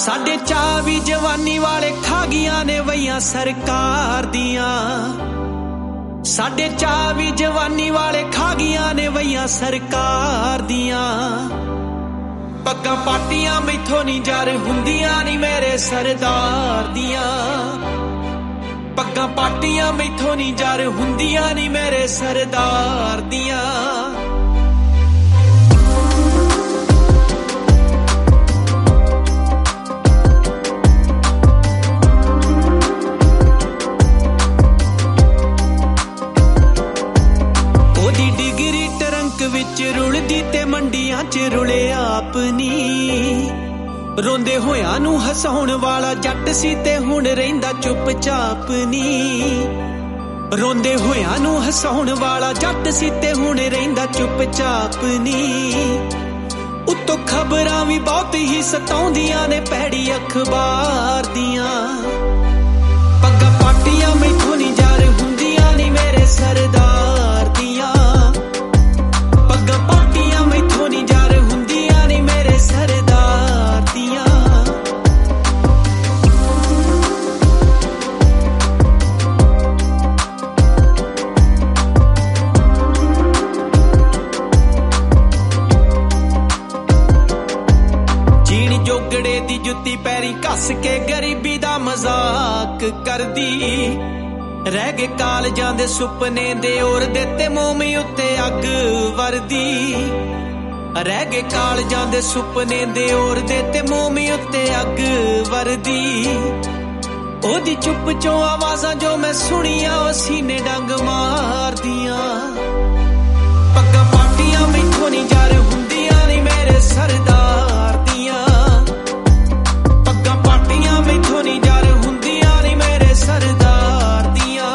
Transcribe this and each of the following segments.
साडे चाह भी जवानी वाले खा गियां ने वैयां सरकार दियां। साडे चाह भी जवानी वाले खा गियां ने वैयां सरकार दियां। पग्गां पाटियां मैथों नी जार हुंदियां नी मेरे सरदार दियां। पग्गां पाटियां मैथों नी जार हुंदियां नी मेरे सरदार दियां। विच रुलदी ते मंडियां च रुले आपनी। रोंदे होयां नू हसाउण वाला जट सी ते हुण रहिंदा चुपचाप नी। रोंदे होयां नू हसाउण वाला जट सी ते हुण रहिंदा चुपचाप नी। उत्तों खबरां भी बहुत ही सताउंदियां ने पैड़ी अखबार दियां। पग्गां पाटियां मैथों नी जार हुंदियां नी मेरे सरदार दियां। पग्गां पाटियां मैथों नी जार हुंदियां नी मेरे सरदार दियां। जीण जोगड़े दी जुत्ती पैरी कस के गरीबी दा मजाक करदी। रह गए कालजां दे सुपने दे ओर दे ते मोमी उत्ते अग वरदी। रह गए कालजां दे सुपने दे ओर दे ते मोमी उत्ते अग वरदी। ओदी चुप चों आवाज़ां जो मैं सुनियां ओ सीने डंग मार दियां। पग्गां पाटियां मैथों नी जार हुंदियां नी मेरे सरदार दियां। पग्गां पाटियां मैथों नी जार हुंदियां नी मेरे सरदार दियां।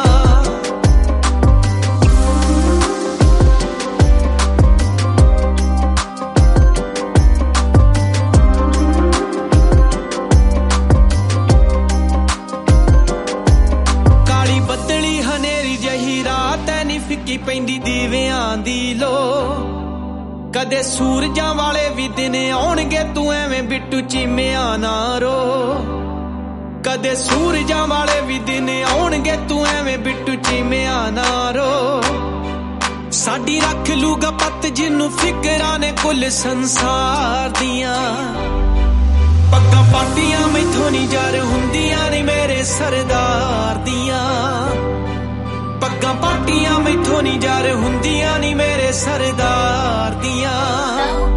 काली बदली हनेरी जही रात ऐ नी फिक्की पैंदी दीवियां दी लो। कदे सूरजां वाले भी दिन आउणगे तू एवें बिट्टू चीमिया ना रो। कदे सूरजां वाले भी दिन आउणगे तू एवें बिट्टू चीमिया ना रो। साडी रख लूगा पत जिन्नू फिकरां ने कुल संसार दियां। पग्गां पाटियां मैथों नी जार हुंदियां नी मेरे सरदार दियां। पग्गां पाटियां मैथों नी जार हुंदियां नी मेरे सरदार दियां।